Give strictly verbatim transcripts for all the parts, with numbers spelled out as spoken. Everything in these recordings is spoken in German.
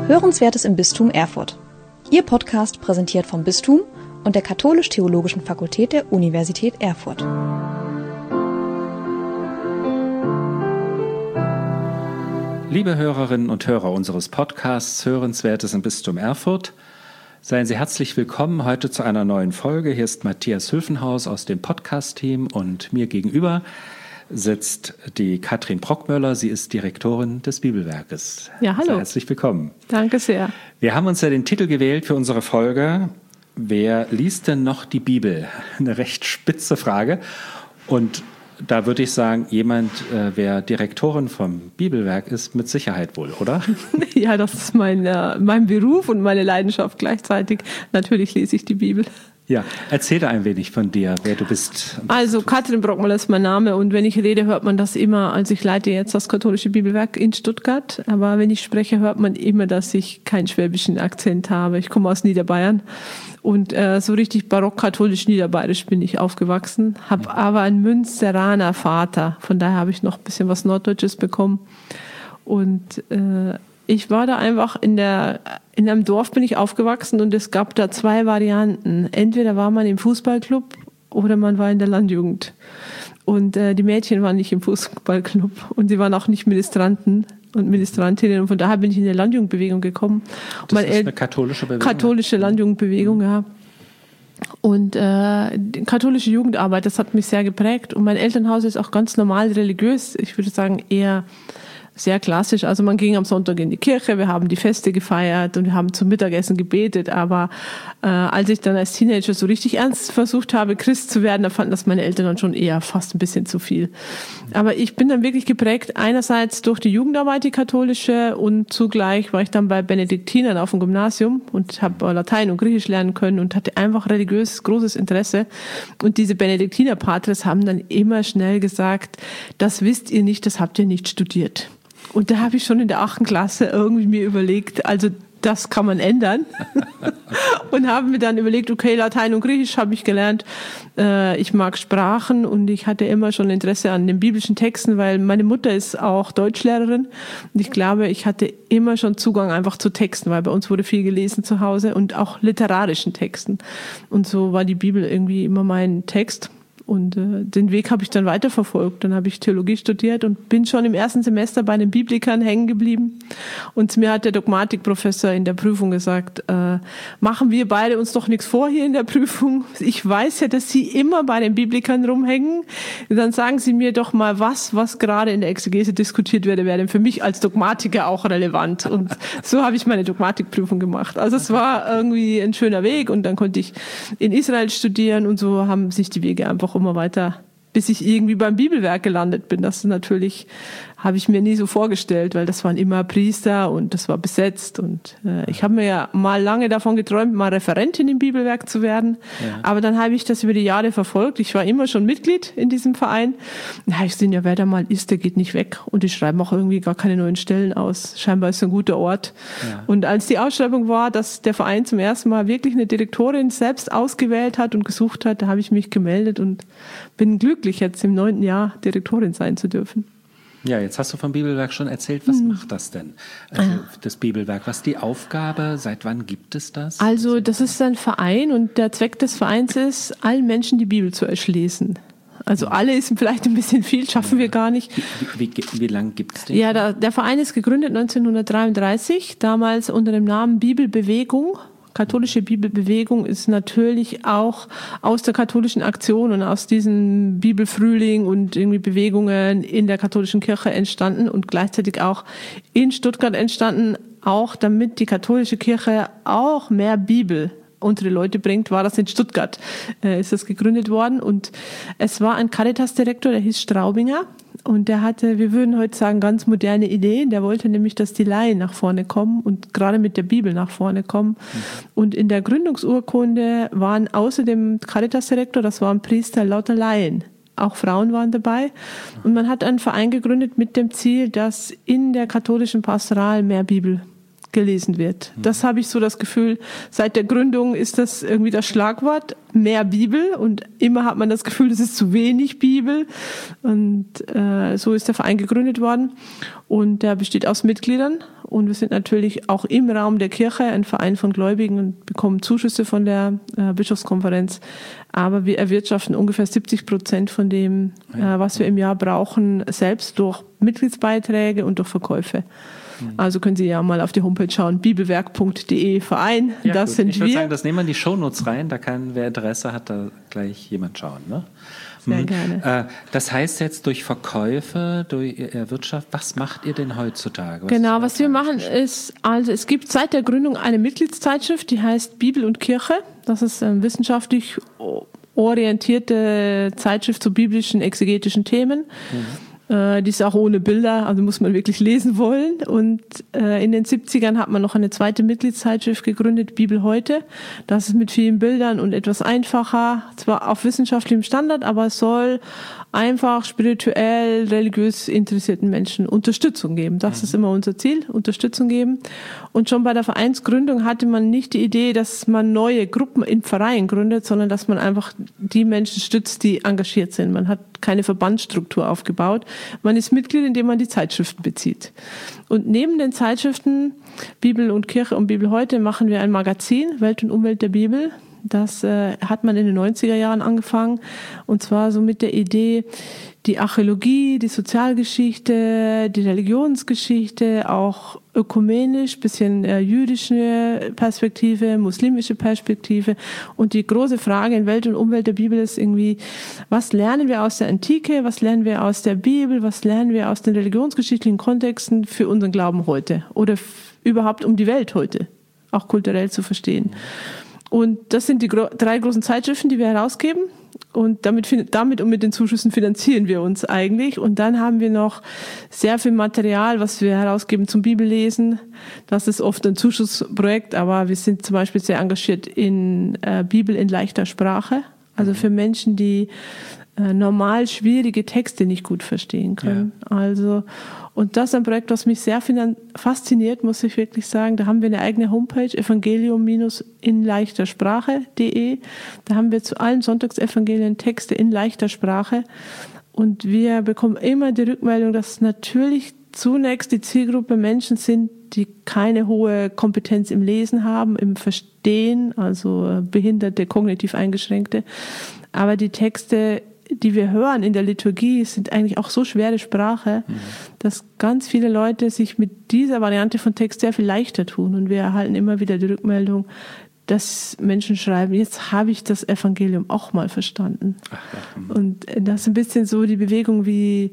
Hörenswertes im Bistum Erfurt. Ihr Podcast präsentiert vom Bistum und der Katholisch-Theologischen Fakultät der Universität Erfurt. Liebe Hörerinnen und Hörer unseres Podcasts Hörenswertes im Bistum Erfurt, seien Sie herzlich willkommen heute zu einer neuen Folge. Hier ist Matthias Hülfenhaus aus dem Podcast-Team und mir gegenüber sitzt die Katrin Brockmöller. Sie ist Direktorin des Bibelwerkes. Ja, hallo. Sehr herzlich willkommen. Danke sehr. Wir haben uns ja den Titel gewählt für unsere Folge: Wer liest denn noch die Bibel? Eine recht spitze Frage. Und da würde ich sagen, jemand, äh, wer Direktorin vom Bibelwerk ist, mit Sicherheit wohl, oder? Ja, das ist mein, äh, mein Beruf und meine Leidenschaft gleichzeitig. Natürlich lese ich die Bibel. Ja, erzähl da ein wenig von dir, wer du bist. Also Katrin Brockmöller ist mein Name und wenn ich rede, hört man das immer. Also ich leite jetzt das katholische Bibelwerk in Stuttgart, aber wenn ich spreche, hört man immer, dass ich keinen schwäbischen Akzent habe. Ich komme aus Niederbayern und äh, so richtig barock-katholisch niederbayerisch bin ich aufgewachsen, habe aber einen Münsteraner Vater, von daher habe ich noch ein bisschen was Norddeutsches bekommen. Und äh, ich war da einfach in der, in einem Dorf bin ich aufgewachsen und es gab da zwei Varianten. Entweder war man im Fußballclub oder man war in der Landjugend. Und äh, die Mädchen waren nicht im Fußballclub und sie waren auch nicht Ministranten und Ministrantinnen. Und von daher bin ich in die Landjugendbewegung gekommen. Das mein ist El- eine katholische Bewegung? Katholische Landjugendbewegung, ja. Und äh, die katholische Jugendarbeit, das hat mich sehr geprägt. Und mein Elternhaus ist auch ganz normal religiös. Ich würde sagen eher sehr klassisch. Also man ging am Sonntag in die Kirche, wir haben die Feste gefeiert und wir haben zum Mittagessen gebetet. Aber äh, als ich dann als Teenager so richtig ernst versucht habe, Christ zu werden, da fanden das meine Eltern dann schon eher fast ein bisschen zu viel. Aber ich bin dann wirklich geprägt, einerseits durch die Jugendarbeit, die katholische, und zugleich war ich dann bei Benediktinern auf dem Gymnasium und habe Latein und Griechisch lernen können und hatte einfach religiös großes Interesse. Und diese Benediktiner-Patres haben dann immer schnell gesagt, das wisst ihr nicht, das habt ihr nicht studiert. Und da habe ich schon in der achten Klasse irgendwie mir überlegt, also das kann man ändern. Und habe mir dann überlegt, okay, Latein und Griechisch habe ich gelernt. Äh, ich mag Sprachen und ich hatte immer schon Interesse an den biblischen Texten, weil meine Mutter ist auch Deutschlehrerin. Und ich glaube, ich hatte immer schon Zugang einfach zu Texten, weil bei uns wurde viel gelesen zu Hause und auch literarischen Texten. Und so war die Bibel irgendwie immer mein Text. Und äh, den Weg habe ich dann weiterverfolgt. Dann habe ich Theologie studiert und bin schon im ersten Semester bei den Biblikern hängen geblieben. Und mir hat der Dogmatikprofessor in der Prüfung gesagt, äh, machen wir beide uns doch nichts vor hier in der Prüfung. Ich weiß ja, dass Sie immer bei den Biblikern rumhängen. Dann sagen Sie mir doch mal was, was gerade in der Exegese diskutiert werde, wäre denn für mich als Dogmatiker auch relevant. Und so habe ich meine Dogmatikprüfung gemacht. Also es war irgendwie ein schöner Weg und dann konnte ich in Israel studieren und so haben sich die Wege einfach immer weiter, bis ich irgendwie beim Bibelwerk gelandet bin. Das ist natürlich, habe ich mir nie so vorgestellt, weil das waren immer Priester und das war besetzt. Und äh, ich habe mir ja mal lange davon geträumt, mal Referentin im Bibelwerk zu werden. Ja. Aber dann habe ich das über die Jahre verfolgt. Ich war immer schon Mitglied in diesem Verein. Da habe ich gesehen, ja, wer da mal ist, der geht nicht weg. Und die schreiben auch irgendwie gar keine neuen Stellen aus. Scheinbar ist es ein guter Ort. Ja. Und als die Ausschreibung war, dass der Verein zum ersten Mal wirklich eine Direktorin selbst ausgewählt hat und gesucht hat, da habe ich mich gemeldet und bin glücklich, jetzt im neunten Jahr Direktorin sein zu dürfen. Ja, jetzt hast du vom Bibelwerk schon erzählt. Was hm. macht das denn, also das Bibelwerk? Was ist die Aufgabe? Seit wann gibt es das? Also das ist ein Verein und der Zweck des Vereins ist, allen Menschen die Bibel zu erschließen. Also alle ist vielleicht ein bisschen viel, schaffen wir gar nicht. Wie, wie, wie lange gibt es den? Ja, der, der Verein ist gegründet neunzehnhundertdreiunddreißig, damals unter dem Namen Bibelbewegung. Katholische Bibelbewegung ist natürlich auch aus der katholischen Aktion und aus diesem Bibelfrühling und irgendwie Bewegungen in der katholischen Kirche entstanden und gleichzeitig auch in Stuttgart entstanden, auch damit die katholische Kirche auch mehr Bibel unter die Leute bringt, war das in Stuttgart, äh, ist das gegründet worden. Und es war ein Caritas-Direktor, der hieß Straubinger. Und der hatte, wir würden heute sagen, ganz moderne Ideen. Der wollte nämlich, dass die Laien nach vorne kommen und gerade mit der Bibel nach vorne kommen. Mhm. Und in der Gründungsurkunde waren außer dem Caritas-Direktor, das waren Priester, lauter Laien. Auch Frauen waren dabei. Und man hat einen Verein gegründet mit dem Ziel, dass in der katholischen Pastoral mehr Bibel gelesen wird. Das habe ich so das Gefühl, seit der Gründung ist das irgendwie das Schlagwort, mehr Bibel, und immer hat man das Gefühl, es ist zu wenig Bibel, und äh, so ist der Verein gegründet worden und der besteht aus Mitgliedern Und wir sind natürlich auch im Raum der Kirche ein Verein von Gläubigen und bekommen Zuschüsse von der äh, Bischofskonferenz. Aber wir erwirtschaften ungefähr siebzig Prozent von dem, äh, was wir im Jahr brauchen, selbst durch Mitgliedsbeiträge und durch Verkäufe. Also können Sie ja mal auf die Homepage schauen, bibelwerk punkt de Verein, ja, das gut. sind ich wir. Ich würde sagen, das nehmen wir in die Shownotes rein, da kann, wer Interesse hat, da gleich jemand schauen. Ne? Sehr hm. gerne. Äh, das heißt jetzt durch Verkäufe, durch Wirtschaft, was macht ihr denn heutzutage? Was genau, was wir machen ist, also es gibt seit der Gründung eine Mitgliedszeitschrift, die heißt Bibel und Kirche. Das ist eine wissenschaftlich orientierte Zeitschrift zu biblischen, exegetischen Themen. Mhm. Die ist auch ohne Bilder, also muss man wirklich lesen wollen. Und äh, in den siebzigern hat man noch eine zweite Mitgliedszeitschrift gegründet, Bibel heute. Das ist mit vielen Bildern und etwas einfacher, zwar auf wissenschaftlichem Standard, aber es soll einfach spirituell, religiös interessierten Menschen Unterstützung geben. Das ist immer unser Ziel, Unterstützung geben. Und schon bei der Vereinsgründung hatte man nicht die Idee, dass man neue Gruppen in Vereinen gründet, sondern dass man einfach die Menschen stützt, die engagiert sind. Man hat keine Verbandsstruktur aufgebaut. Man ist Mitglied, indem man die Zeitschriften bezieht. Und neben den Zeitschriften Bibel und Kirche und Bibel heute machen wir ein Magazin, Welt und Umwelt der Bibel. Das äh, hat man in den neunziger Jahren angefangen, und zwar so mit der Idee, die Archäologie, die Sozialgeschichte, die Religionsgeschichte, auch ökumenisch, bisschen äh, jüdische Perspektive, muslimische Perspektive. Und die große Frage in Welt und Umwelt der Bibel ist irgendwie, was lernen wir aus der Antike, was lernen wir aus der Bibel, was lernen wir aus den religionsgeschichtlichen Kontexten für unseren Glauben heute oder f- überhaupt um die Welt heute, auch kulturell zu verstehen. Und das sind die gro- drei großen Zeitschriften, die wir herausgeben. Und damit, damit und mit den Zuschüssen finanzieren wir uns eigentlich. Und dann haben wir noch sehr viel Material, was wir herausgeben zum Bibellesen. Das ist oft ein Zuschussprojekt, aber wir sind zum Beispiel sehr engagiert in äh, Bibel in leichter Sprache. Also für Menschen, die äh, normal schwierige Texte nicht gut verstehen können. Ja. Also, und das ist ein Projekt, was mich sehr fasziniert, muss ich wirklich sagen. Da haben wir eine eigene Homepage, evangelium in leichter Sprache punkt de. Da haben wir zu allen Sonntagsevangelien Texte in leichter Sprache. Und wir bekommen immer die Rückmeldung, dass natürlich zunächst die Zielgruppe Menschen sind, die keine hohe Kompetenz im Lesen haben, im Verstehen, also Behinderte, kognitiv Eingeschränkte. Aber die Texte, die wir hören in der Liturgie, sind eigentlich auch so schwere Sprache, mhm. dass ganz viele Leute sich mit dieser Variante von Text sehr viel leichter tun. Und wir erhalten immer wieder die Rückmeldung, dass Menschen schreiben, jetzt habe ich das Evangelium auch mal verstanden. Ach, ja. Und das ist ein bisschen so die Bewegung wie,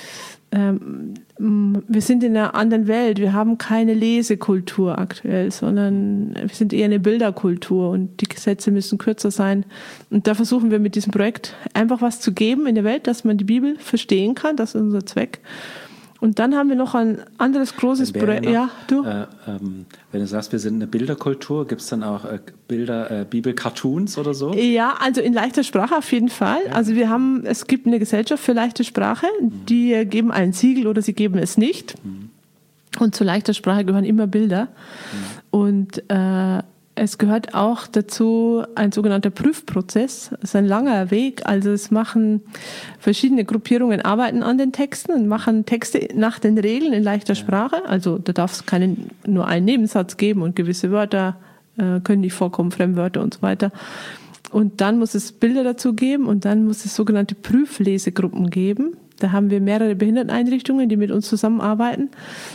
ähm, wir sind in einer anderen Welt, wir haben keine Lesekultur aktuell, sondern wir sind eher eine Bilderkultur und die Sätze müssen kürzer sein. Und da versuchen wir mit diesem Projekt einfach was zu geben in der Welt, dass man die Bibel verstehen kann, das ist unser Zweck. Und dann haben wir noch ein anderes großes Projekt. Ja, du? Äh, ähm, wenn du sagst, wir sind eine Bilderkultur, gibt es dann auch äh, Bilder, äh, Bibel-Cartoons oder so? Ja, also in leichter Sprache auf jeden Fall. Ja. Also wir haben, es gibt eine Gesellschaft für leichte Sprache, mhm. die äh, geben ein Siegel oder sie geben es nicht. Mhm. Und zu leichter Sprache gehören immer Bilder. Mhm. Und äh, es gehört auch dazu ein sogenannter Prüfprozess. Das ist ein langer Weg. Also es machen verschiedene Gruppierungen arbeiten an den Texten und machen Texte nach den Regeln in leichter Sprache. Also da darf es keinen, nur einen Nebensatz geben und gewisse Wörter äh, können nicht vorkommen, Fremdwörter und so weiter. Und dann muss es Bilder dazu geben und dann muss es sogenannte Prüflesegruppen geben. Da haben wir mehrere Behinderteneinrichtungen, die mit uns zusammenarbeiten.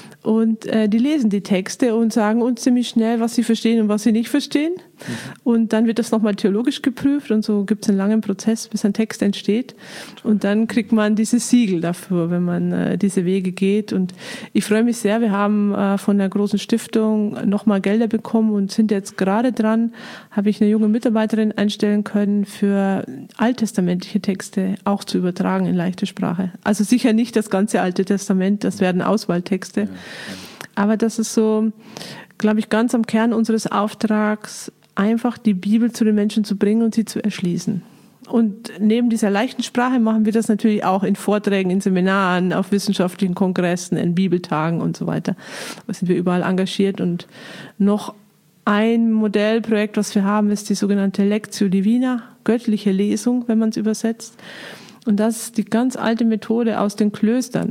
Und äh, die lesen die Texte und sagen uns ziemlich schnell, was sie verstehen und was sie nicht verstehen. Mhm. Und dann wird das nochmal theologisch geprüft und so gibt es einen langen Prozess, bis ein Text entsteht. Und dann kriegt man dieses Siegel dafür, wenn man äh, diese Wege geht. Und ich freue mich sehr, wir haben äh, von der großen Stiftung nochmal Gelder bekommen und sind jetzt gerade dran, habe ich eine junge Mitarbeiterin einstellen können, für alttestamentliche Texte auch zu übertragen in leichte Sprache. Also sicher nicht das ganze Alte Testament, das werden Auswahltexte. Ja. Aber das ist so, glaube ich, ganz am Kern unseres Auftrags, einfach die Bibel zu den Menschen zu bringen und sie zu erschließen. Und neben dieser leichten Sprache machen wir das natürlich auch in Vorträgen, in Seminaren, auf wissenschaftlichen Kongressen, in Bibeltagen und so weiter. Da sind wir überall engagiert. Und noch ein Modellprojekt, was wir haben, ist die sogenannte Lectio Divina, göttliche Lesung, wenn man es übersetzt. Und das ist die ganz alte Methode aus den Klöstern.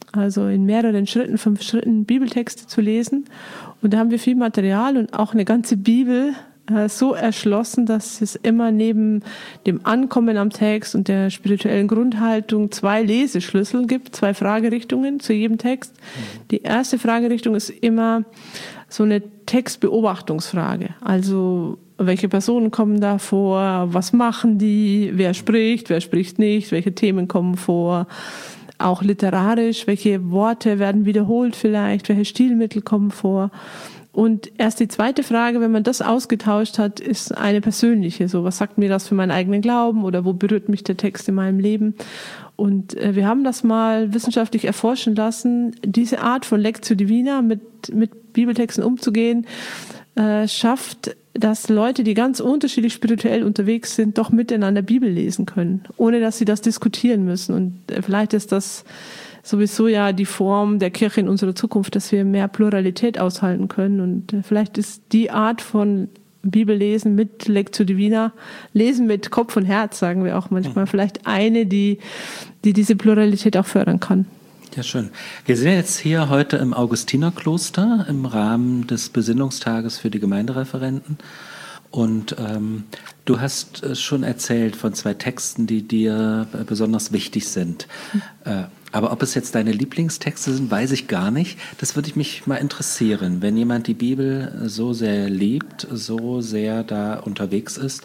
also in mehreren Schritten, fünf Schritten Bibeltexte zu lesen. Und da haben wir viel Material und auch eine ganze Bibel äh, so erschlossen, dass es immer neben dem Ankommen am Text und der spirituellen Grundhaltung zwei Leseschlüssel gibt, zwei Fragerichtungen zu jedem Text. Mhm. Die erste Fragerichtung ist immer so eine Textbeobachtungsfrage. Also welche Personen kommen da vor, was machen die, wer spricht, wer spricht nicht, welche Themen kommen vor, auch literarisch, welche Worte werden wiederholt vielleicht, welche Stilmittel kommen vor. Und erst die zweite Frage, wenn man das ausgetauscht hat, ist eine persönliche. So, was sagt mir das für meinen eigenen Glauben oder wo berührt mich der Text in meinem Leben? Und äh, wir haben das mal wissenschaftlich erforschen lassen. Diese Art von Lectio Divina, mit, mit Bibeltexten umzugehen, äh, schafft, dass Leute, die ganz unterschiedlich spirituell unterwegs sind, doch miteinander Bibel lesen können, ohne dass sie das diskutieren müssen. Und äh, vielleicht ist das sowieso ja die Form der Kirche in unserer Zukunft, dass wir mehr Pluralität aushalten können. Und äh, vielleicht ist die Art von Bibellesen mit Lectio Divina, Lesen mit Kopf und Herz, sagen wir auch manchmal, vielleicht eine, die, die diese Pluralität auch fördern kann. Ja, schön. Wir sind jetzt hier heute im Augustinerkloster im Rahmen des Besinnungstages für die Gemeindereferenten. Und ähm, du hast äh, schon erzählt von zwei Texten, die dir äh, besonders wichtig sind. Mhm. Äh, aber ob es jetzt deine Lieblingstexte sind, weiß ich gar nicht. Das würde mich mal interessieren. Wenn jemand die Bibel so sehr liebt, so sehr da unterwegs ist,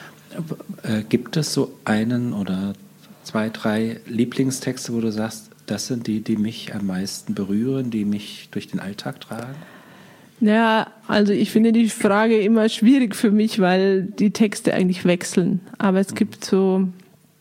äh, gibt es so einen oder zwei, drei Lieblingstexte, wo du sagst, das sind die, die mich am meisten berühren, die mich durch den Alltag tragen? Ja, also ich finde die Frage immer schwierig für mich, weil die Texte eigentlich wechseln. Aber es gibt so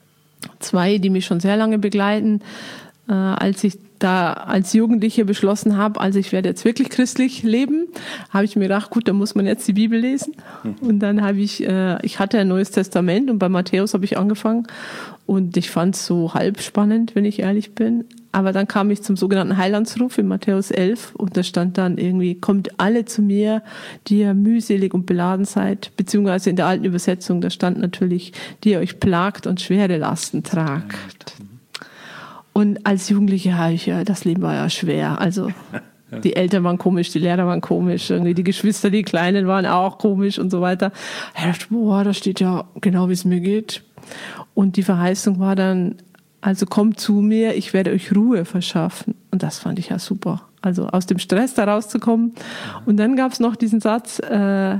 zwei, die mich schon sehr lange begleiten. Äh, als ich da als Jugendliche beschlossen habe, also ich werde jetzt wirklich christlich leben, habe ich mir gedacht, gut, dann muss man jetzt die Bibel lesen. Und dann habe ich, äh, ich hatte ein Neues Testament und bei Matthäus habe ich angefangen und ich fand es so halb spannend, wenn ich ehrlich bin. Aber dann kam ich zum sogenannten Heilandsruf in Matthäus elf und da stand dann irgendwie, kommt alle zu mir, die ihr mühselig und beladen seid, beziehungsweise in der alten Übersetzung, da stand natürlich, die ihr euch plagt und schwere Lasten tragt. Und als Jugendliche habe ich ja, das Leben war ja schwer, also die Eltern waren komisch, die Lehrer waren komisch, irgendwie die Geschwister, die Kleinen waren auch komisch und so weiter. Ich dachte, boah, da steht ja genau, wie es mir geht. Und die Verheißung war dann, also kommt zu mir, ich werde euch Ruhe verschaffen. Und das fand ich ja super. Also aus dem Stress da rauszukommen. Und dann gab es noch diesen Satz, äh,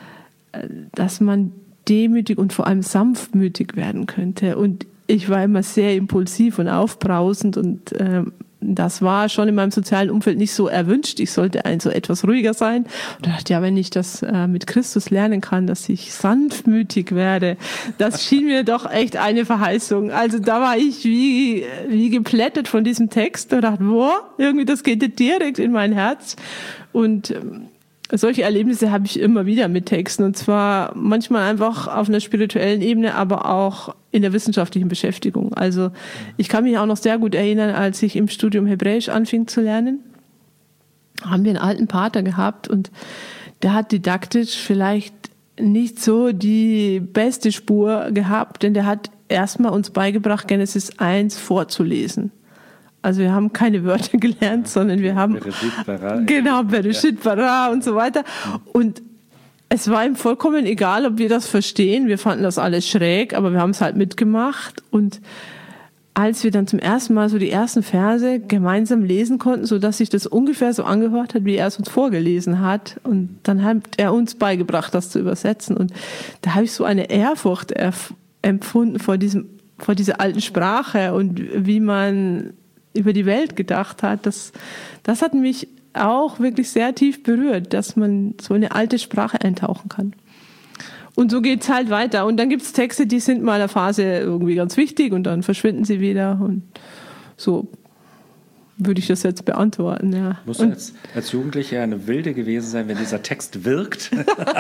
dass man demütig und vor allem sanftmütig werden könnte. Und ich war immer sehr impulsiv und aufbrausend und äh, das war schon in meinem sozialen Umfeld nicht so erwünscht. Ich sollte also etwas ruhiger sein. Und da dachte ich, ja, wenn ich das äh, mit Christus lernen kann, dass ich sanftmütig werde, das schien mir doch echt eine Verheißung. Also da war ich wie, wie geplättet von diesem Text und dachte, boah, irgendwie das geht direkt in mein Herz. Und ähm, solche Erlebnisse habe ich immer wieder mit Texten und zwar manchmal einfach auf einer spirituellen Ebene, aber auch in der wissenschaftlichen Beschäftigung. Also ich kann mich auch noch sehr gut erinnern, als ich im Studium Hebräisch anfing zu lernen, haben wir einen alten Pater gehabt und der hat didaktisch vielleicht nicht so die beste Spur gehabt, denn der hat erstmal uns beigebracht, Genesis eins vorzulesen. Also wir haben keine Wörter gelernt, sondern wir haben Bereshit bara, genau Bereshit bara und so weiter. Und es war ihm vollkommen egal, ob wir das verstehen. Wir fanden das alles schräg, aber wir haben es halt mitgemacht. Und als wir dann zum ersten Mal so die ersten Verse gemeinsam lesen konnten, so dass sich das ungefähr so angehört hat, wie er es uns vorgelesen hat, und dann hat er uns beigebracht, das zu übersetzen. Und da habe ich so eine Ehrfurcht erf- empfunden vor diesem, vor dieser alten Sprache und wie man über die Welt gedacht hat. Das, das hat mich auch wirklich sehr tief berührt, dass man so eine alte Sprache eintauchen kann. Und so geht's halt weiter. Und dann gibt's Texte, die sind mal in der Phase irgendwie ganz wichtig und dann verschwinden sie wieder. Und so würde ich das jetzt beantworten. Ja. Muss als, als Jugendlicher eine Wilde gewesen sein, wenn dieser Text wirkt,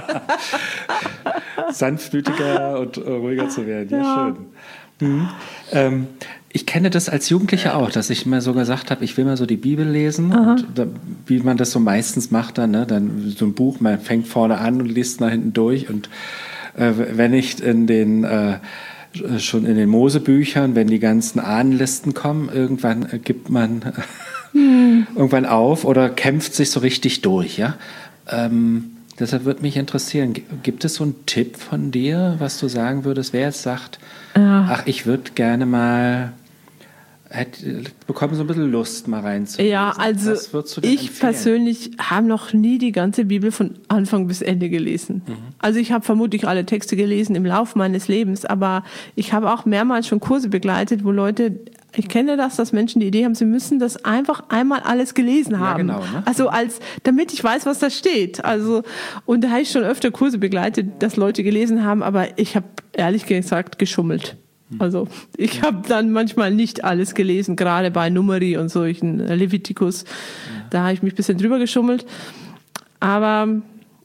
sanftmütiger und ruhiger zu werden. Ja, ja. Schön. Mhm. Ähm, ich kenne das als Jugendlicher auch, dass ich mir so gesagt habe, ich will mal so die Bibel lesen. Und da, wie man das so meistens macht dann, ne? Dann so ein Buch, man fängt vorne an und liest nach hinten durch. Und äh, wenn ich in den, äh, schon in den Mosebüchern, wenn die ganzen Ahnenlisten kommen, irgendwann gibt man hm. irgendwann auf oder kämpft sich so richtig durch, ja. Ähm, deshalb würde mich interessieren, gibt es so einen Tipp von dir, was du sagen würdest, wer jetzt sagt, ja. ach, ich würde gerne mal, hätte, bekomme so ein bisschen Lust, mal reinzulesen. Ja, also ich empfehlen? persönlich habe noch nie die ganze Bibel von Anfang bis Ende gelesen. Mhm. Also ich habe vermutlich alle Texte gelesen im Laufe meines Lebens, aber ich habe auch mehrmals schon Kurse begleitet, wo Leute, ich kenne das, dass Menschen die Idee haben, sie müssen das einfach einmal alles gelesen haben. Ja, genau, ne? Also als, damit ich weiß, was da steht. Also, und da habe ich schon öfter Kurse begleitet, dass Leute gelesen haben, aber ich habe ehrlich gesagt geschummelt. Also ich habe dann manchmal nicht alles gelesen, gerade bei Numeri und solchen Levitikus. Ja. Da habe ich mich ein bisschen drüber geschummelt. Aber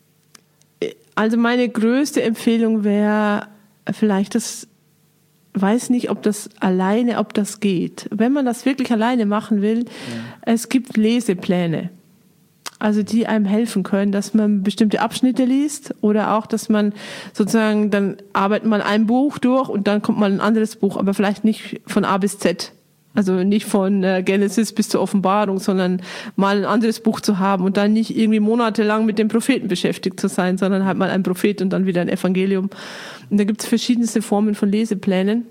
also meine größte Empfehlung wäre vielleicht das, weiß nicht, ob das alleine, ob das geht. Wenn man das wirklich alleine machen will, ja. es gibt Lesepläne. Also die einem helfen können, dass man bestimmte Abschnitte liest oder auch, dass man sozusagen, dann arbeitet man ein Buch durch und dann kommt mal ein anderes Buch, aber vielleicht nicht von A bis Z. Also nicht von Genesis bis zur Offenbarung, sondern mal ein anderes Buch zu haben und dann nicht irgendwie monatelang mit dem Propheten beschäftigt zu sein, sondern halt mal ein Prophet und dann wieder ein Evangelium. Und da gibt es verschiedenste Formen von Leseplänen.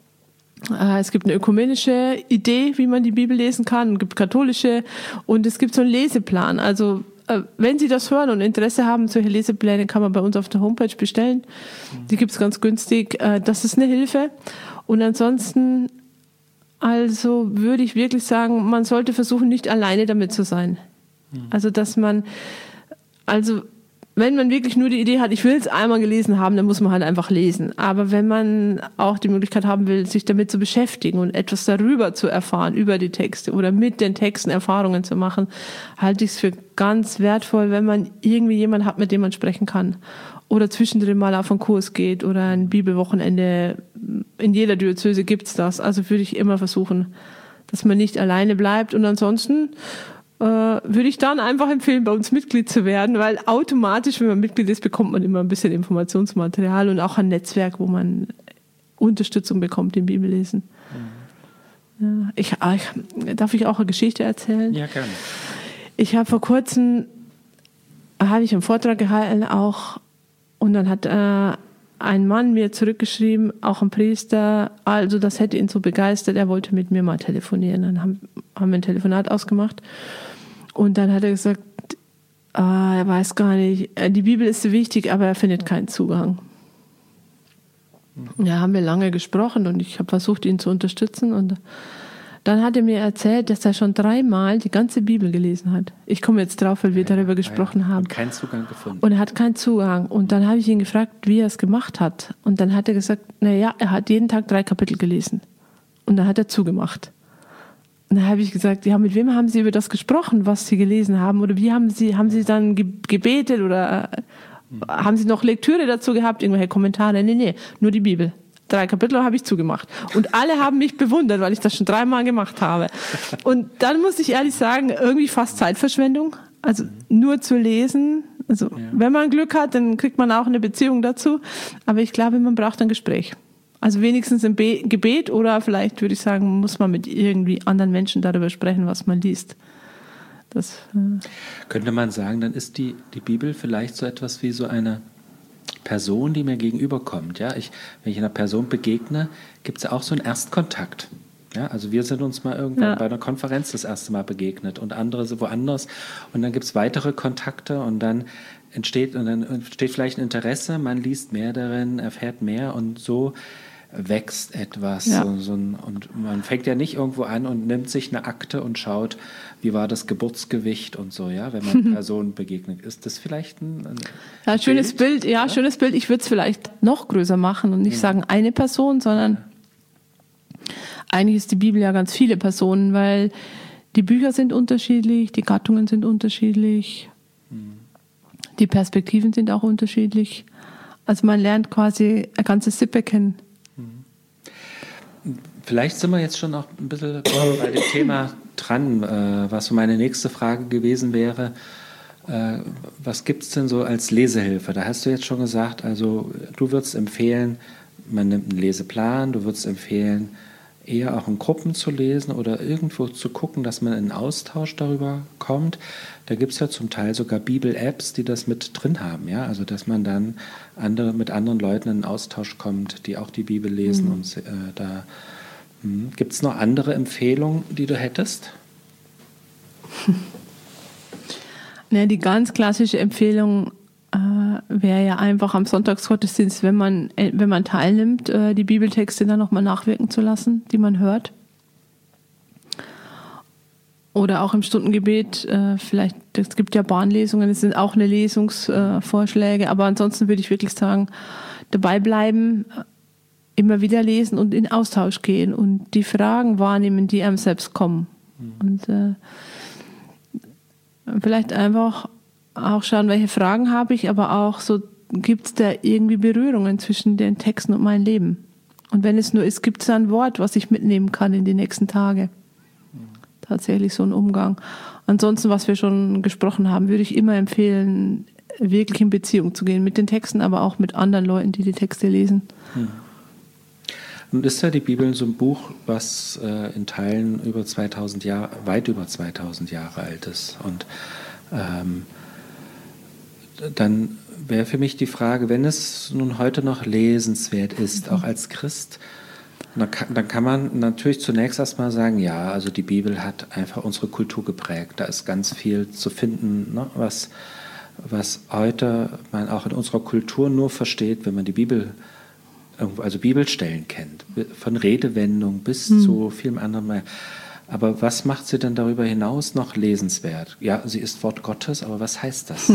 Es gibt eine ökumenische Idee, wie man die Bibel lesen kann, es gibt katholische und es gibt so einen Leseplan. Also wenn Sie das hören und Interesse haben, solche Lesepläne kann man bei uns auf der Homepage bestellen. Die gibt es ganz günstig. Das ist eine Hilfe. Und ansonsten, also würde ich wirklich sagen, man sollte versuchen, nicht alleine damit zu sein. Also dass man, also wenn man wirklich nur die Idee hat, ich will es einmal gelesen haben, dann muss man halt einfach lesen. Aber wenn man auch die Möglichkeit haben will, sich damit zu beschäftigen und etwas darüber zu erfahren, über die Texte oder mit den Texten Erfahrungen zu machen, halte ich es für ganz wertvoll, wenn man irgendwie jemanden hat, mit dem man sprechen kann. Oder zwischendrin mal auf einen Kurs geht oder ein Bibelwochenende. In jeder Diözese gibt's das. Also würde ich immer versuchen, dass man nicht alleine bleibt. Und ansonsten äh, würde ich dann einfach empfehlen, bei uns Mitglied zu werden, weil automatisch, wenn man Mitglied ist, bekommt man immer ein bisschen Informationsmaterial und auch ein Netzwerk, wo man Unterstützung bekommt im Bibellesen. Mhm. Ja, ich, ich, darf ich auch eine Geschichte erzählen? Ja, gerne. Ich habe vor kurzem, habe ich einen Vortrag gehalten, auch, und dann hat äh, ein Mann mir zurückgeschrieben, auch ein Priester, also das hätte ihn so begeistert, er wollte mit mir mal telefonieren. Dann haben, haben wir ein Telefonat ausgemacht und dann hat er gesagt, ah, er weiß gar nicht, die Bibel ist so wichtig, aber er findet keinen Zugang. Ja, haben wir lange gesprochen und ich habe versucht, ihn zu unterstützen und dann hat er mir erzählt, dass er schon dreimal die ganze Bibel gelesen hat. Ich komme jetzt drauf, weil wir ja, darüber gesprochen ja, haben. Und keinen Zugang gefunden. Und er hat keinen Zugang. Und dann habe ich ihn gefragt, wie er es gemacht hat. Und dann hat er gesagt, naja, er hat jeden Tag drei Kapitel gelesen. Und dann hat er zugemacht. Und dann habe ich gesagt, ja, mit wem haben Sie über das gesprochen, was Sie gelesen haben? Oder wie haben Sie, haben Sie dann gebetet oder mhm. haben Sie noch Lektüre dazu gehabt, irgendwelche Kommentare? Nee, nee, nur die Bibel. Drei Kapitel habe ich zugemacht. Und alle haben mich bewundert, weil ich das schon dreimal gemacht habe. Und dann muss ich ehrlich sagen, irgendwie fast Zeitverschwendung. Also nur zu lesen. Also ja. Wenn man Glück hat, dann kriegt man auch eine Beziehung dazu. Aber ich glaube, man braucht ein Gespräch. Also wenigstens ein Be- Gebet oder vielleicht würde ich sagen, muss man mit irgendwie anderen Menschen darüber sprechen, was man liest. Das, äh Könnte man sagen, dann ist die, die Bibel vielleicht so etwas wie so eine Person, die mir gegenüberkommt. Ja? Ich, wenn ich einer Person begegne, gibt es ja auch so einen Erstkontakt. Ja? Also wir sind uns mal irgendwann ja. bei einer Konferenz das erste Mal begegnet und andere so woanders. Und dann gibt es weitere Kontakte und dann entsteht, und dann entsteht vielleicht ein Interesse, man liest mehr darin, erfährt mehr und so wächst etwas. Ja. So, so ein, und man fängt ja nicht irgendwo an und nimmt sich eine Akte und schaut, wie war das Geburtsgewicht und so, ja, wenn man Personen begegnet. Ist das vielleicht ein, ein ja, schönes Bild? Bild ja, ja, schönes Bild. Ich würde es vielleicht noch größer machen und nicht ja. sagen eine Person, sondern ja. eigentlich ist die Bibel ja ganz viele Personen, weil die Bücher sind unterschiedlich, die Gattungen sind unterschiedlich, hm. die Perspektiven sind auch unterschiedlich. Also man lernt quasi eine ganze Sippe kennen. Vielleicht sind wir jetzt schon noch ein bisschen bei dem Thema dran, äh, was so meine nächste Frage gewesen wäre. Äh, was gibt es denn so als Lesehilfe? Da hast du jetzt schon gesagt, also du würdest empfehlen, man nimmt einen Leseplan, du würdest empfehlen, eher auch in Gruppen zu lesen oder irgendwo zu gucken, dass man in einen Austausch darüber kommt. Da gibt es ja zum Teil sogar Bibel-Apps, die das mit drin haben, ja, also dass man dann andere, mit anderen Leuten in einen Austausch kommt, die auch die Bibel lesen. Mhm. Und äh, da hm. Gibt es noch andere Empfehlungen, die du hättest? Ja, die ganz klassische Empfehlung äh, wäre ja einfach am Sonntagsgottesdienst, wenn man, wenn man teilnimmt, äh, die Bibeltexte dann nochmal nachwirken zu lassen, die man hört. Oder auch im Stundengebet, äh, vielleicht, es gibt ja Bahnlesungen, es sind auch eine Lesungsvorschläge, äh, aber ansonsten würde ich wirklich sagen, dabei bleiben, immer wieder lesen und in Austausch gehen und die Fragen wahrnehmen, die einem selbst kommen. Mhm. Und äh, vielleicht einfach auch schauen, welche Fragen habe ich, aber auch so, gibt es da irgendwie Berührungen zwischen den Texten und meinem Leben? Und wenn es nur ist, gibt es da ein Wort, was ich mitnehmen kann in die nächsten Tage? Mhm. Tatsächlich so ein Umgang. Ansonsten, was wir schon gesprochen haben, würde ich immer empfehlen, wirklich in Beziehung zu gehen mit den Texten, aber auch mit anderen Leuten, die die Texte lesen. Mhm. Nun ist ja die Bibel so ein Buch, was äh, in Teilen über zweitausend Jahre, weit über zweitausend Jahre alt ist. Und ähm, dann wäre für mich die Frage, wenn es nun heute noch lesenswert ist, auch als Christ, dann kann, dann kann man natürlich zunächst erstmal sagen, ja, also die Bibel hat einfach unsere Kultur geprägt. Da ist ganz viel zu finden, ne, was, was heute man auch in unserer Kultur nur versteht, wenn man die Bibel also Bibelstellen kennt, von Redewendung bis hm. zu vielem anderen mehr. Aber was macht sie denn darüber hinaus noch lesenswert? Ja, sie ist Wort Gottes, aber was heißt das?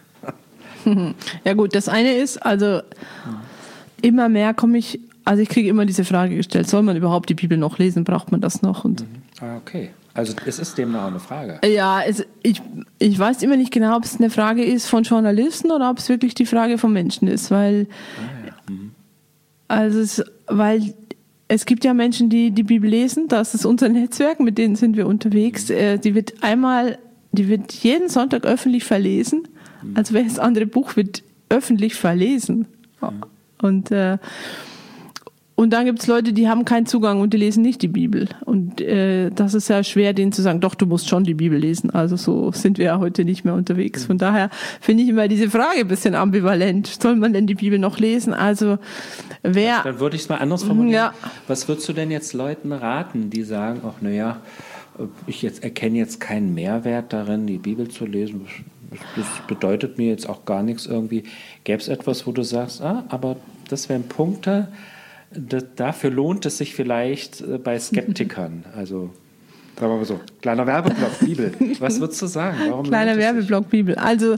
ja. ja gut, das eine ist, also hm. immer mehr komme ich, also ich kriege immer diese Frage gestellt, soll man überhaupt die Bibel noch lesen, braucht man das noch? Und mhm. ah, okay, also es ist dem auch eine Frage. Ja, es, ich, ich weiß immer nicht genau, ob es eine Frage ist von Journalisten oder ob es wirklich die Frage von Menschen ist, weil ah, ja. mhm. Also, es, weil es gibt ja Menschen, die die Bibel lesen, das ist unser Netzwerk, mit denen sind wir unterwegs. Äh, die wird einmal, die wird jeden Sonntag öffentlich verlesen. Also welches andere Buch wird öffentlich verlesen? Und äh, und dann gibt es Leute, die haben keinen Zugang und die lesen nicht die Bibel. Und äh, das ist ja schwer, denen zu sagen, doch, du musst schon die Bibel lesen. Also so sind wir ja heute nicht mehr unterwegs. Von daher finde ich immer diese Frage ein bisschen ambivalent. Soll man denn die Bibel noch lesen? Also wer... Dann würde ich es mal anders formulieren. Ja. Was würdest du denn jetzt Leuten raten, die sagen, ach naja, ich jetzt erkenne jetzt keinen Mehrwert darin, die Bibel zu lesen. Das bedeutet mir jetzt auch gar nichts irgendwie. Gäbe es etwas, wo du sagst, ah, aber das wären Punkte... Das, dafür lohnt es sich vielleicht äh, bei Skeptikern. Also, sagen wir mal so, kleiner Werbeblock Bibel. Was würdest du sagen? Warum kleiner Werbeblock Bibel. Also,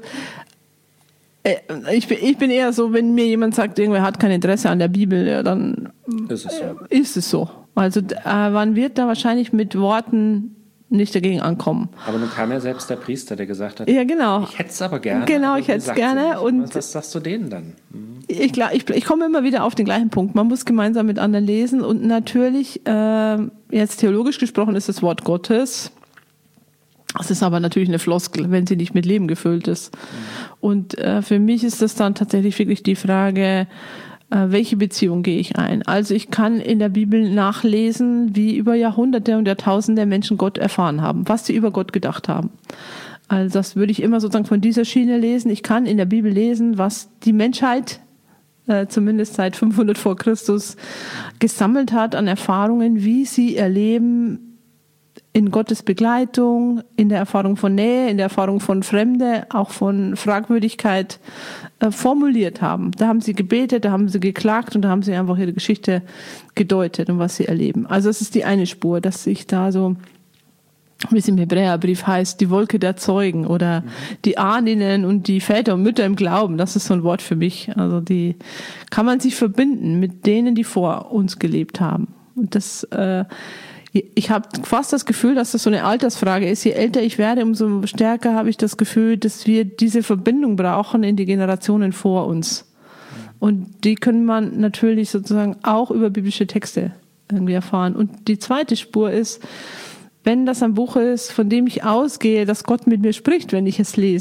äh, ich, bin, ich bin eher so, wenn mir jemand sagt, irgendwer hat kein Interesse an der Bibel, ja, dann ist es so. Äh, ist es so. Also, äh, man wird da wahrscheinlich mit Worten nicht dagegen ankommen. Aber nun kam ja selbst der Priester, der gesagt hat, ja, genau. ich hätte es aber gerne. Genau, ich hätte es gerne. Und was, was sagst du denen dann? Mhm. Ich, ich, ich komme immer wieder auf den gleichen Punkt. Man muss gemeinsam mit anderen lesen und natürlich, äh, jetzt theologisch gesprochen, ist das Wort Gottes. Das ist aber natürlich eine Floskel, wenn sie nicht mit Leben gefüllt ist. Mhm. Und äh, für mich ist das dann tatsächlich wirklich die Frage, welche Beziehung gehe ich ein? Also ich kann in der Bibel nachlesen, wie über Jahrhunderte und Jahrtausende Menschen Gott erfahren haben, was sie über Gott gedacht haben. Also das würde ich immer sozusagen von dieser Schiene lesen. Ich kann in der Bibel lesen, was die Menschheit äh, zumindest seit fünfhundert vor Christus gesammelt hat an Erfahrungen, wie sie ihr Leben in Gottes Begleitung, in der Erfahrung von Nähe, in der Erfahrung von Fremde, auch von Fragwürdigkeit äh, formuliert haben. Da haben sie gebetet, da haben sie geklagt und da haben sie einfach ihre Geschichte gedeutet und was sie erleben. Also es ist die eine Spur, dass sich da so, wie es im Hebräerbrief heißt, die Wolke der Zeugen oder mhm. die Ahnen und die Väter und Mütter im Glauben, das ist so ein Wort für mich. Also die kann man sich verbinden mit denen, die vor uns gelebt haben. Und das äh, ich habe fast das Gefühl, dass das so eine Altersfrage ist. Je älter ich werde, umso stärker habe ich das Gefühl, dass wir diese Verbindung brauchen in die Generationen vor uns. Und die können man natürlich sozusagen auch über biblische Texte irgendwie erfahren. Und die zweite Spur ist, wenn das ein Buch ist, von dem ich ausgehe, dass Gott mit mir spricht, wenn ich es lese.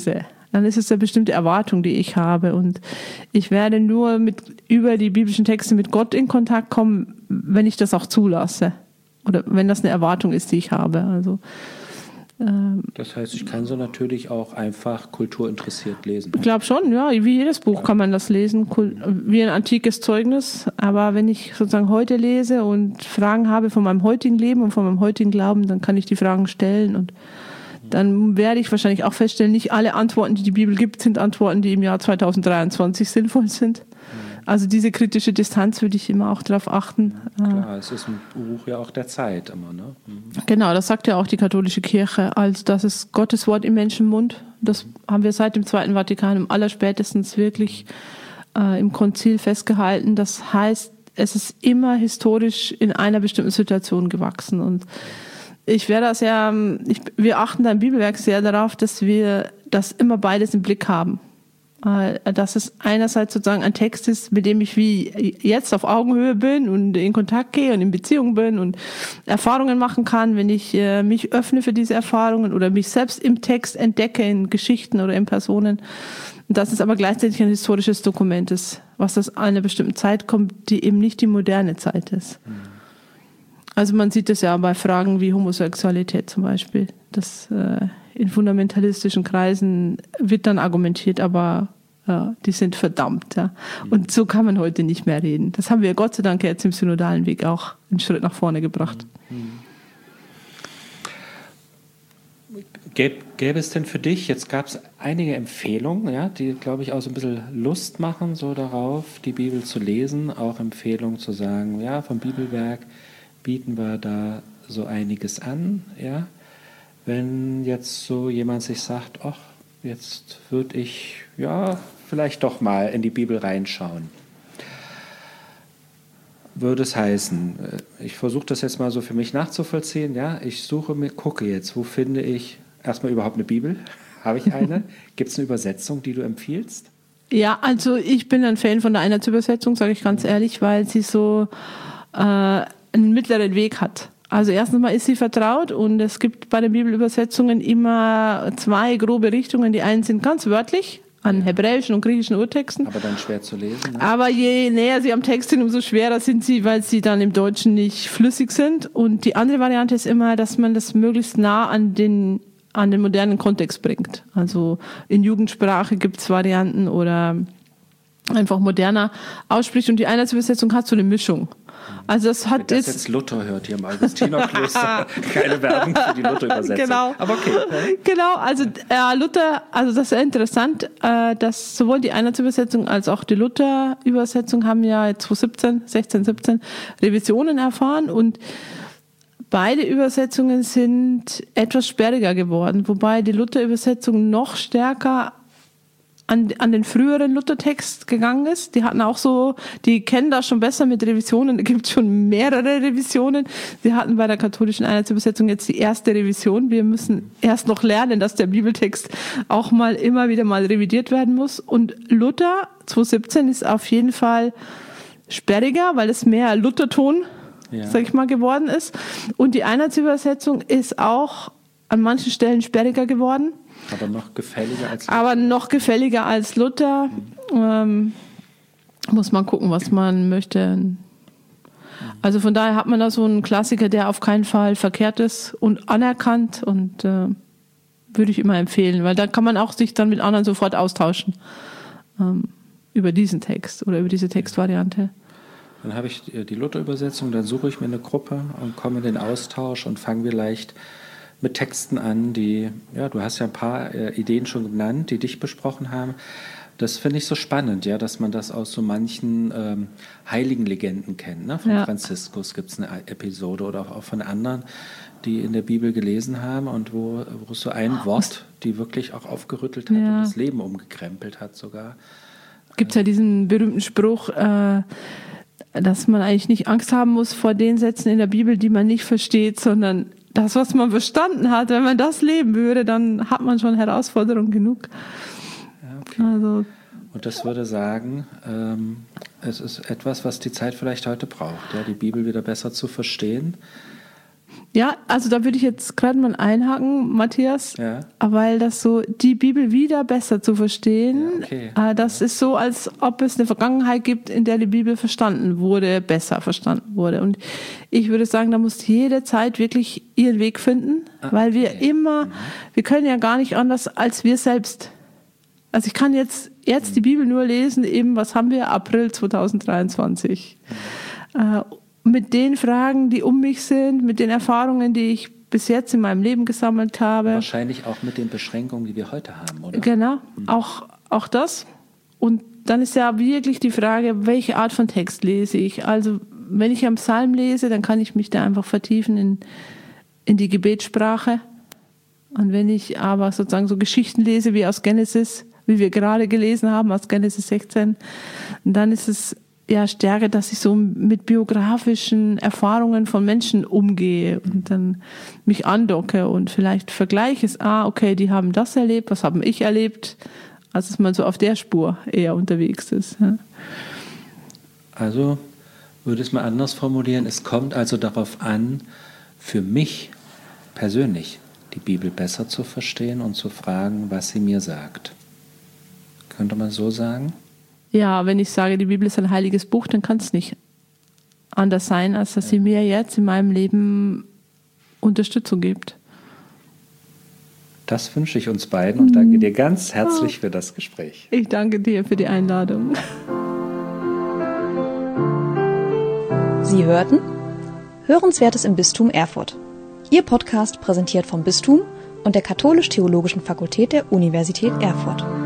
dann ist es eine bestimmte Erwartung, die ich habe. Und ich werde nur mit, über die biblischen Texte mit Gott in Kontakt kommen, wenn ich das auch zulasse. Oder wenn das eine Erwartung ist, die ich habe. Also, ähm, das heißt, ich kann so natürlich auch einfach kulturinteressiert lesen. Ich glaube schon, ja. Wie jedes Buch kann man das lesen, wie ein antikes Zeugnis. Aber wenn ich sozusagen heute lese und Fragen habe von meinem heutigen Leben und von meinem heutigen Glauben, dann kann ich die Fragen stellen und dann werde ich wahrscheinlich auch feststellen, nicht alle Antworten, die die Bibel gibt, sind Antworten, die im Jahr zweitausenddreiundzwanzig sinnvoll sind. Also diese kritische Distanz würde ich immer auch darauf achten. Klar, es ist ein Buch ja auch der Zeit immer, ne? Mhm. Genau, das sagt ja auch die katholische Kirche. Also das ist Gottes Wort im Menschenmund. Das haben wir seit dem Zweiten Vatikan im allerspätestens wirklich äh, im Konzil festgehalten. Das heißt, es ist immer historisch in einer bestimmten Situation gewachsen. Und ich wäre das ja, ich, wir achten da im Bibelwerk sehr darauf, dass wir das immer beides im Blick haben. Dass es einerseits sozusagen ein Text ist, mit dem ich wie jetzt auf Augenhöhe bin und in Kontakt gehe und in Beziehung bin und Erfahrungen machen kann, wenn ich äh, mich öffne für diese Erfahrungen oder mich selbst im Text entdecke, in Geschichten oder in Personen. Und dass es aber gleichzeitig ein historisches Dokument ist, was aus einer bestimmten Zeit kommt, die eben nicht die moderne Zeit ist. Mhm. Also man sieht das ja bei Fragen wie Homosexualität zum Beispiel. Das äh, in fundamentalistischen Kreisen wird dann argumentiert, aber ja, die sind verdammt. Ja. Und so kann man heute nicht mehr reden. Das haben wir Gott sei Dank jetzt im synodalen Weg auch einen Schritt nach vorne gebracht. Gäbe, gäbe es denn für dich, jetzt gab es einige Empfehlungen, ja, die, glaube ich, auch so ein bisschen Lust machen, so darauf, die Bibel zu lesen, auch Empfehlungen zu sagen, ja, vom Bibelwerk bieten wir da so einiges an, ja. Wenn jetzt so jemand sich sagt, ach, jetzt würde ich ja vielleicht doch mal in die Bibel reinschauen. Würde es heißen, ich versuche das jetzt mal so für mich nachzuvollziehen, ja, ich suche mir, gucke jetzt, wo finde ich erstmal überhaupt eine Bibel? Habe ich eine? Gibt es eine Übersetzung, die du empfiehlst? Ja, also ich bin ein Fan von der Einheitsübersetzung, sage ich ganz ehrlich, weil sie so äh, einen mittleren Weg hat. Also erstens mal ist sie vertraut und es gibt bei den Bibelübersetzungen immer zwei grobe Richtungen. Die einen sind ganz wörtlich an hebräischen und griechischen Urtexten. Aber dann schwer zu lesen. Ne? Aber je näher sie am Text sind, umso schwerer sind sie, weil sie dann im Deutschen nicht flüssig sind. Und die andere Variante ist immer, dass man das möglichst nah an den, an den modernen Kontext bringt. Also in Jugendsprache gibt es Varianten oder einfach moderner ausspricht. Und die Einheitsübersetzung hat so eine Mischung. Also das hat Wenn das jetzt, jetzt Luther hört hier im Augustinerkloster, keine Werbung für die Luther-Übersetzung. Genau. Aber okay. Genau, also äh, Luther, also das ist sehr interessant, äh, dass sowohl die Einheitsübersetzung als auch die Luther-Übersetzung haben ja zwanzig siebzehn, sechzehn, siebzehn Revisionen erfahren und beide Übersetzungen sind etwas sperriger geworden, wobei die Luther-Übersetzung noch stärker An, an den früheren Luthertext gegangen ist. Die hatten auch so, die kennen das schon besser mit Revisionen. Da gibt es schon mehrere Revisionen. Sie hatten bei der katholischen Einheitsübersetzung jetzt die erste Revision. Wir müssen erst noch lernen, dass der Bibeltext auch mal immer wieder mal revidiert werden muss. Und Luther zwanzig siebzehn ist auf jeden Fall sperriger, weil es mehr Lutherton, ja. sag ich mal, geworden ist. Und die Einheitsübersetzung ist auch an manchen Stellen sperriger geworden. Aber noch gefälliger als Luther. Aber noch gefälliger als Luther. Mhm. Ähm, muss man gucken, was man möchte. Mhm. Also von daher hat man da so einen Klassiker, der auf keinen Fall verkehrt ist und anerkannt und äh, würde ich immer empfehlen, weil da kann man auch sich dann mit anderen sofort austauschen ähm, über diesen Text oder über diese Textvariante. Dann habe ich die Luther-Übersetzung, dann suche ich mir eine Gruppe und komme in den Austausch und fange vielleicht mit Texten an, die, ja, du hast ja ein paar äh, Ideen schon genannt, die dich besprochen haben. Das finde ich so spannend, ja, dass man das aus so manchen ähm, heiligen Legenden kennt. Ne? Von ja. Franziskus gibt es eine Episode oder auch von anderen, die in der Bibel gelesen haben und wo, wo es so ein Wort, die wirklich auch aufgerüttelt hat ja. und das Leben umgekrempelt hat sogar. Gibt es ja diesen berühmten Spruch, äh, dass man eigentlich nicht Angst haben muss vor den Sätzen in der Bibel, die man nicht versteht, sondern das, was man verstanden hat, wenn man das leben würde, dann hat man schon Herausforderungen genug. Ja, okay. Also, und das würde sagen, ähm, es ist etwas, was die Zeit vielleicht heute braucht, ja, die Bibel wieder besser zu verstehen. Ja, also da würde ich jetzt gerade mal einhaken, Matthias, Ja. weil das so, die Bibel wieder besser zu verstehen, Ja, okay. äh, das ist so, als ob es eine Vergangenheit gibt, in der die Bibel verstanden wurde, besser verstanden wurde. Und ich würde sagen, da muss jede Zeit wirklich ihren Weg finden, Ah, weil wir okay. immer, Mhm. wir können ja gar nicht anders als wir selbst. Also ich kann jetzt, jetzt die Bibel nur lesen, eben, was haben wir, April zwanzig dreiundzwanzig. Mhm. Äh, mit den Fragen, die um mich sind, mit den Erfahrungen, die ich bis jetzt in meinem Leben gesammelt habe. Wahrscheinlich auch mit den Beschränkungen, die wir heute haben, oder? Genau, auch, auch das. Und dann ist ja wirklich die Frage, welche Art von Text lese ich? Also wenn ich einen Psalm lese, dann kann ich mich da einfach vertiefen in, in die Gebetssprache. Und wenn ich aber sozusagen so Geschichten lese wie aus Genesis, wie wir gerade gelesen haben, aus Genesis sechzehn, dann ist es ja stärker, dass ich so mit biografischen Erfahrungen von Menschen umgehe und dann mich andocke und vielleicht vergleiche es, ah, okay, die haben das erlebt, was haben ich erlebt, als dass man so auf der Spur eher unterwegs ist. Ja. Also würde es mal anders formulieren, es kommt also darauf an, für mich persönlich die Bibel besser zu verstehen und zu fragen, was sie mir sagt. Könnte man so sagen? Ja, wenn ich sage, die Bibel ist ein heiliges Buch, dann kann es nicht anders sein, als dass sie mir jetzt in meinem Leben Unterstützung gibt. Das wünsche ich uns beiden und danke dir ganz herzlich für das Gespräch. Ich danke dir für die Einladung. Sie hörten Hörenswertes im Bistum Erfurt. Ihr Podcast präsentiert vom Bistum und der Katholisch-Theologischen Fakultät der Universität Erfurt.